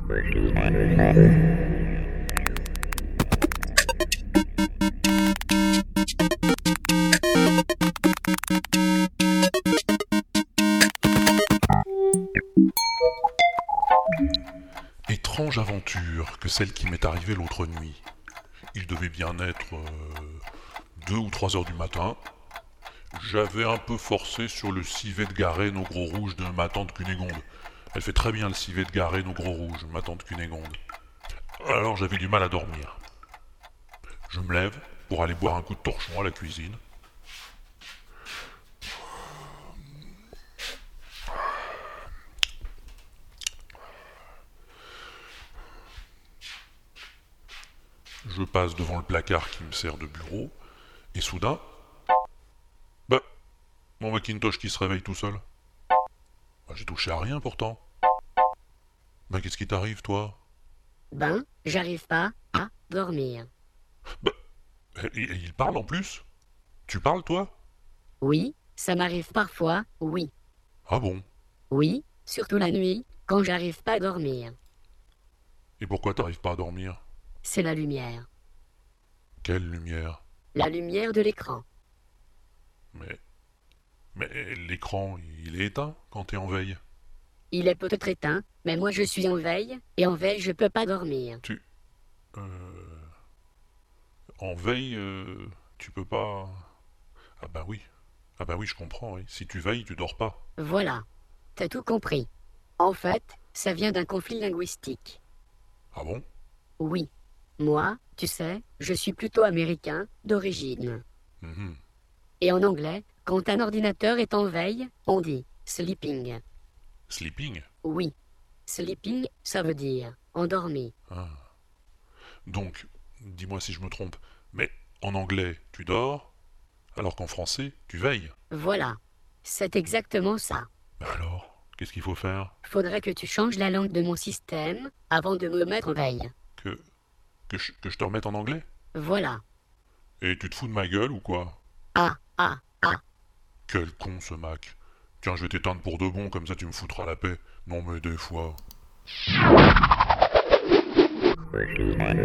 Étrange aventure que celle qui m'est arrivée l'autre nuit. Il devait bien être 2 ou 3 heures du matin. J'avais un peu forcé sur le civet de Garenne au gros rouge de ma tante Cunégonde. Elle fait très bien le civet de Garenne au gros rouge, ma tante Cunégonde. Alors j'avais du mal à dormir. Je me lève pour aller boire un coup de torchon à la cuisine. Je passe devant le placard qui me sert de bureau, et soudain... Bah, mon Macintosh qui se réveille tout seul. Bah, j'ai touché à rien pourtant. Bah, qu'est-ce qui t'arrive, toi? Ben, j'arrive pas à dormir. Bah, il parle en plus? Tu parles, toi? Oui, ça m'arrive parfois, oui. Ah bon? Oui, surtout la nuit, quand j'arrive pas à dormir. Et pourquoi t'arrives pas à dormir? C'est la lumière. Quelle lumière? La lumière de l'écran. Mais... Mais l'écran, il est éteint quand t'es en veille. Il est peut-être éteint, mais moi je suis en veille, et en veille je peux pas dormir. En veille, tu peux pas... Ah bah oui. Ah bah oui, je comprends, oui. Si tu veilles, tu dors pas. Voilà, t'as tout compris. En fait, ça vient d'un conflit linguistique. Ah bon? Oui. Moi, tu sais, je suis plutôt américain d'origine. Mhm. Et en anglais, quand un ordinateur est en veille, on dit sleeping. Sleeping? Oui. Sleeping, ça veut dire endormi. Ah. Donc, dis-moi si je me trompe, mais en anglais, tu dors, alors qu'en français, tu veilles. Voilà. C'est exactement ça. Mais alors, qu'est-ce qu'il faut faire? Faudrait que tu changes la langue de mon système avant de me mettre en veille. Que je te remette en anglais? Voilà. Et tu te fous de ma gueule ou quoi? Ah, ah, ah. Quel con ce Mac. Tiens, je vais t'éteindre pour de bon, comme ça tu me foutras la paix. Non mais des fois...